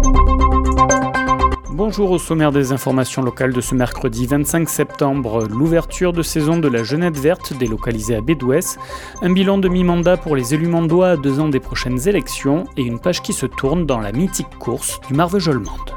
Bonjour, au sommaire des informations locales de ce mercredi 25 septembre, l'ouverture de saison de la Jeunette Verte délocalisée à Bédouès, un bilan de mi-mandat pour les élus mandois à 2 ans des prochaines élections et une page qui se tourne dans la mythique course du Marvejols-Mende.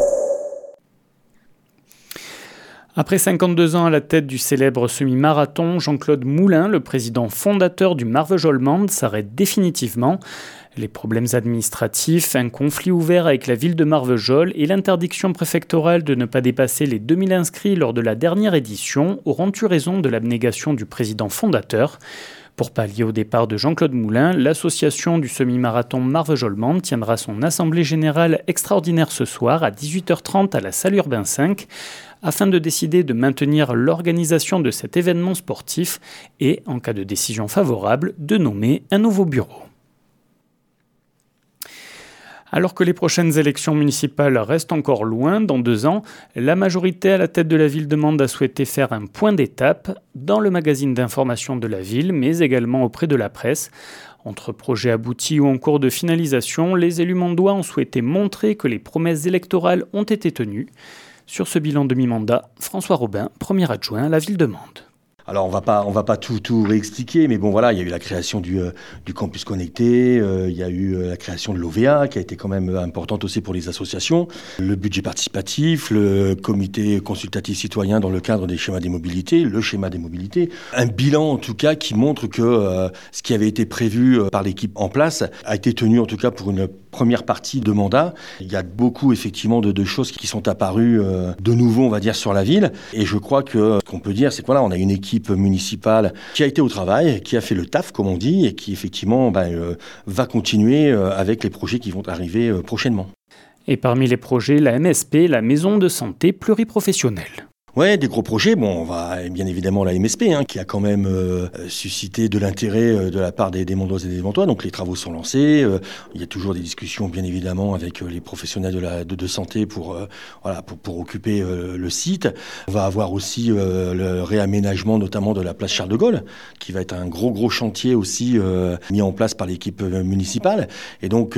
Après 52 ans à la tête du célèbre semi-marathon, Jean-Claude Moulin, le président fondateur du Marvejols-Mende, s'arrête définitivement. Les problèmes administratifs, un conflit ouvert avec la ville de Marvejols et l'interdiction préfectorale de ne pas dépasser les 2000 inscrits lors de la dernière édition auront eu raison de l'abnégation du président fondateur. Pour pallier au départ de Jean-Claude Moulin, l'association du semi-marathon Marvejols-Mende tiendra son assemblée générale extraordinaire ce soir à 18h30 à la salle Urbain 5 afin de décider de maintenir l'organisation de cet événement sportif et, en cas de décision favorable, de nommer un nouveau bureau. Alors que les prochaines élections municipales restent encore loin, dans 2 ans, la majorité à la tête de la ville de Mende a souhaité faire un point d'étape dans le magazine d'information de la ville, mais également auprès de la presse. Entre projets aboutis ou en cours de finalisation, les élus mandois ont souhaité montrer que les promesses électorales ont été tenues. Sur ce bilan de mi-mandat, François Robin, premier adjoint à la ville de Mende. Alors on va pas tout réexpliquer, mais bon voilà, il y a eu la création du campus connecté, il y a eu la création de l'OVA qui a été quand même importante aussi pour les associations, le budget participatif, le comité consultatif citoyen dans le cadre des schémas des mobilités, le schéma des mobilités, un bilan en tout cas qui montre que ce qui avait été prévu par l'équipe en place a été tenu en tout cas pour une première partie de mandat. Il y a beaucoup effectivement de choses qui sont apparues de nouveau on va dire sur la ville, et je crois que ce qu'on peut dire c'est que voilà, on a une équipe municipale qui a été au travail, qui a fait le taf comme on dit et qui effectivement va continuer avec les projets qui vont arriver prochainement. Et parmi les projets, la MSP, la maison de santé pluriprofessionnelle. Ouais, des gros projets. Bon, on va bien évidemment la MSP, qui a quand même suscité de l'intérêt de la part des Mondoises et des Mondois. Donc les travaux sont lancés. Il y a toujours des discussions, bien évidemment, avec les professionnels de santé pour occuper le site. On va avoir aussi le réaménagement, notamment de la place Charles de Gaulle, qui va être un gros chantier aussi mis en place par l'équipe municipale. Et donc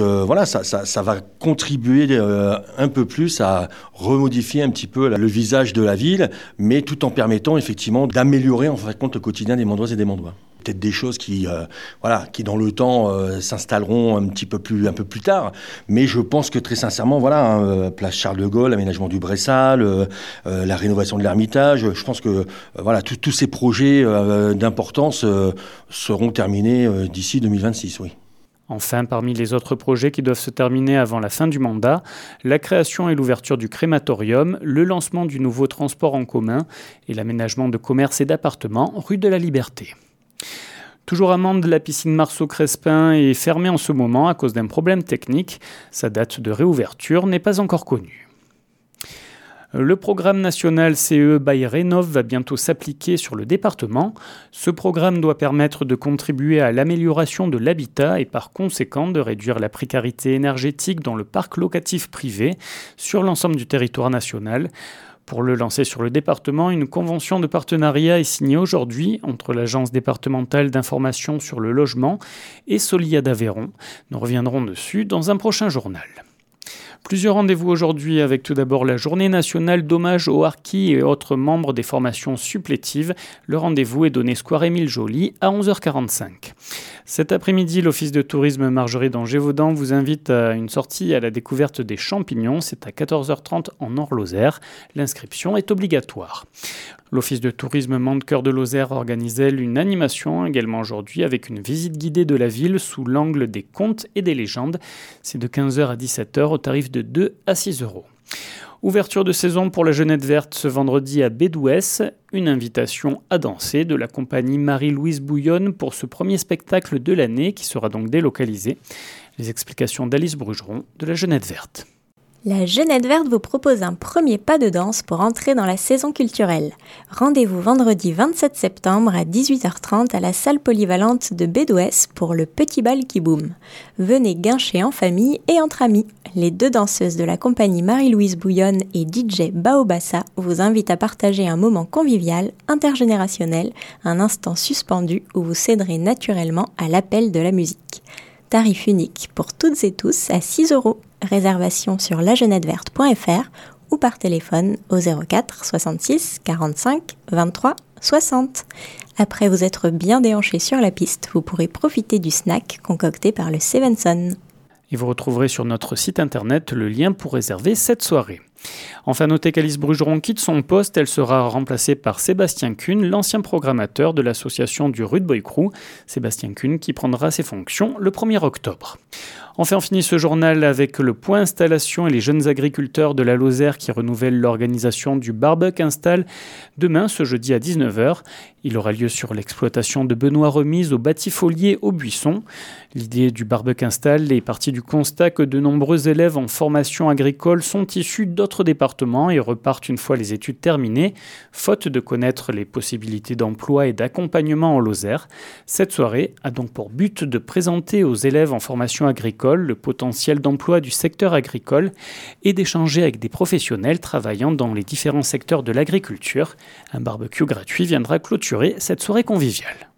ça va contribuer un peu plus à remodifier un petit peu le visage de la ville, mais tout en permettant effectivement d'améliorer en fin de compte le quotidien des Mondoises et des Mondois. Peut-être des choses qui dans le temps s'installeront un peu plus tard, mais je pense que très sincèrement place Charles de Gaulle, l'aménagement du Bressal, la rénovation de l'Ermitage, je pense que tous ces projets d'importance seront terminés d'ici 2026, oui. Enfin, parmi les autres projets qui doivent se terminer avant la fin du mandat, la création et l'ouverture du crématorium, le lancement du nouveau transport en commun et l'aménagement de commerces et d'appartements rue de la Liberté. Toujours à Mende, la piscine Marceau-Crespin est fermée en ce moment à cause d'un problème technique. Sa date de réouverture n'est pas encore connue. Le programme national CE by Rénov va bientôt s'appliquer sur le département. Ce programme doit permettre de contribuer à l'amélioration de l'habitat et par conséquent de réduire la précarité énergétique dans le parc locatif privé sur l'ensemble du territoire national. Pour le lancer sur le département, une convention de partenariat est signée aujourd'hui entre l'Agence départementale d'information sur le logement et Solia d'Aveyron. Nous reviendrons dessus dans un prochain journal. Plusieurs rendez-vous aujourd'hui avec tout d'abord la journée nationale d'hommage aux harkis et autres membres des formations supplétives. Le rendez-vous est donné square Émile Joly à 11h45. Cet après-midi, l'Office de tourisme Margerie d'Angers-Vaudan vous invite à une sortie à la découverte des champignons. C'est à 14h30 en Nord-Lozère. L'inscription est obligatoire. L'Office de tourisme Mende-Cœur de Lozère organise une animation également aujourd'hui avec une visite guidée de la ville sous l'angle des contes et des légendes. C'est de 15h à 17h au tarif de 2 à 6 euros. Ouverture de saison pour la Jeunette Verte ce vendredi à Bédouès. Une invitation à danser de la compagnie Marie-Louise Bouillonne pour ce premier spectacle de l'année qui sera donc délocalisé. Les explications d'Alice Brugeron de la Jeunette Verte. La Jeunette Verte vous propose un premier pas de danse pour entrer dans la saison culturelle. Rendez-vous vendredi 27 septembre à 18h30 à la salle polyvalente de Bédouès pour le Petit Bal qui boum. Venez guincher en famille et entre amis. Les 2 danseuses de la compagnie Marie-Louise Bouillonne et DJ Baobassa vous invitent à partager un moment convivial, intergénérationnel, un instant suspendu où vous céderez naturellement à l'appel de la musique. Tarif unique pour toutes et tous à 6 €. Réservation sur lagenetteverte.fr ou par téléphone au 04 66 45 23 60. Après vous être bien déhanché sur la piste, vous pourrez profiter du snack concocté par le Stevenson. Et vous retrouverez sur notre site internet le lien pour réserver cette soirée. Enfin, notez qu'Alice Brugeron quitte son poste. Elle sera remplacée par Sébastien Kuhn, l'ancien programmateur de l'association du Rude Boy Crew. Sébastien Kuhn qui prendra ses fonctions le 1er octobre. Enfin, on finit ce journal avec le point installation et les jeunes agriculteurs de la Lozère qui renouvellent l'organisation du Barbecue Install demain, ce jeudi à 19h. Il aura lieu sur l'exploitation de Benoît Remise au Bâtifolier au Buisson. L'idée du Barbecue Install est partie du constat que de nombreux élèves en formation agricole sont issus d'autres départements et repartent une fois les études terminées, faute de connaître les possibilités d'emploi et d'accompagnement en Lozère. Cette soirée a donc pour but de présenter aux élèves en formation agricole le potentiel d'emploi du secteur agricole et d'échanger avec des professionnels travaillant dans les différents secteurs de l'agriculture. Un barbecue gratuit viendra clôturer cette soirée conviviale.